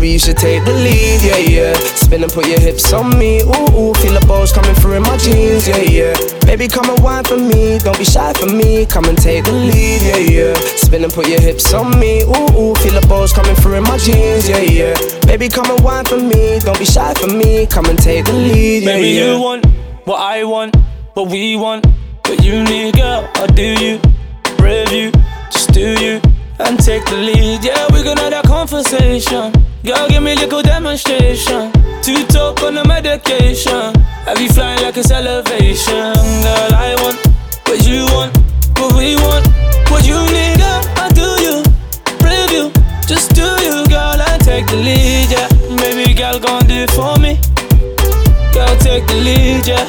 Baby, you should take the lead, yeah, yeah. Spin and put your hips on me, ooh, ooh. Feel the balls coming through in my jeans, yeah, yeah. Baby, come and whine for me, don't be shy for me. Come and take the lead, yeah, yeah. Spin and put your hips on me, ooh, ooh. Feel the balls coming through in my jeans, yeah, yeah. Baby, come and whine for me, don't be shy for me. Come and take the lead, yeah, Baby, yeah. you want what I want, what we want. What you need, girl, or do you? Review, just do you and take the lead. Yeah, we gonna have that conversation. Girl, give me a little demonstration. To talk on the medication. Have you flying like it's elevation? Girl, I want what you want, what we want. What you need, girl, I do you. Review, just do you, girl, and take the lead, yeah. Baby, girl, gon' do it for me. Girl, take the lead, yeah.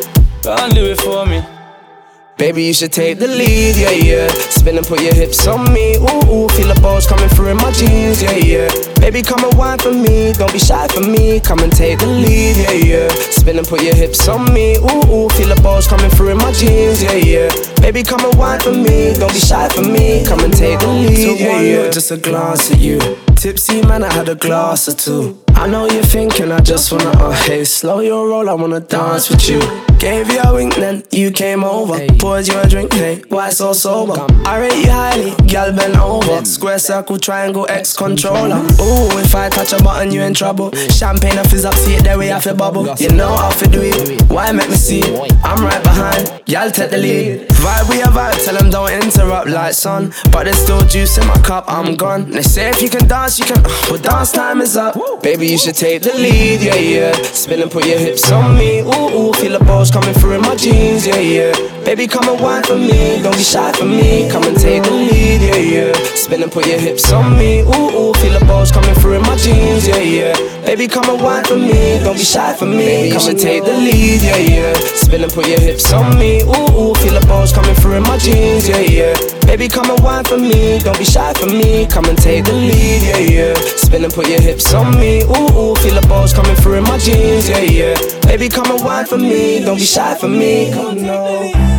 Gon' do it for me. Baby, you should take the lead, yeah, yeah. Spin and put your hips on me, ooh, ooh. Feel the balls coming through in my jeans, yeah, yeah. Baby, come and whine for me, don't be shy for me. Come and take the lead, yeah, yeah. Spin and put your hips on me, ooh, ooh. Feel the balls coming through in my jeans, yeah, yeah. Baby, come and whine for me, don't be shy for me. Come and take the lead, yeah, yeah. Just a glance at you, tipsy man, I had a glass or two. I know you're thinking I just wanna, hey, slow your roll, I wanna dance with you. Gave you a wink, then you came over. Poured you a drink, hey, why so sober? I rate you highly, girl bend over. Square circle, triangle, X controller. Ooh, if I touch a button, you in trouble. Champagne a fizz up, see it there, we have to bubble. You know how to do it, why make me see it? I'm right behind, y'all take the lead. Vibe, we a vibe, tell them don't interrupt like sun. But there's still juice in my cup, I'm gone. They say if you can dance, you can, but dance time is up. Baby, you should take the lead, yeah, yeah. Spin and put your hips on me, ooh, ooh. Feel the balls coming through in my jeans, yeah, yeah. Baby, come and whine for me, don't be shy for me. Come and take the lead, yeah, yeah. Spin and put your hips on me, ooh, ooh. Feel the balls coming through in my jeans, yeah, yeah. Baby, come and whine for me, don't be shy for me. Baby, you should take the lead, yeah, yeah. Spin and put your hips on me, ooh, ooh. Feel the balls coming through in my jeans, yeah, yeah. Baby, come and whine for me, don't be shy for me. Come and take the lead, yeah, yeah. Spin and put your hips on me, ooh, ooh. Feel the balls coming through in my jeans, yeah, yeah. Baby, come and whine for me, don't be shy for me. Come on.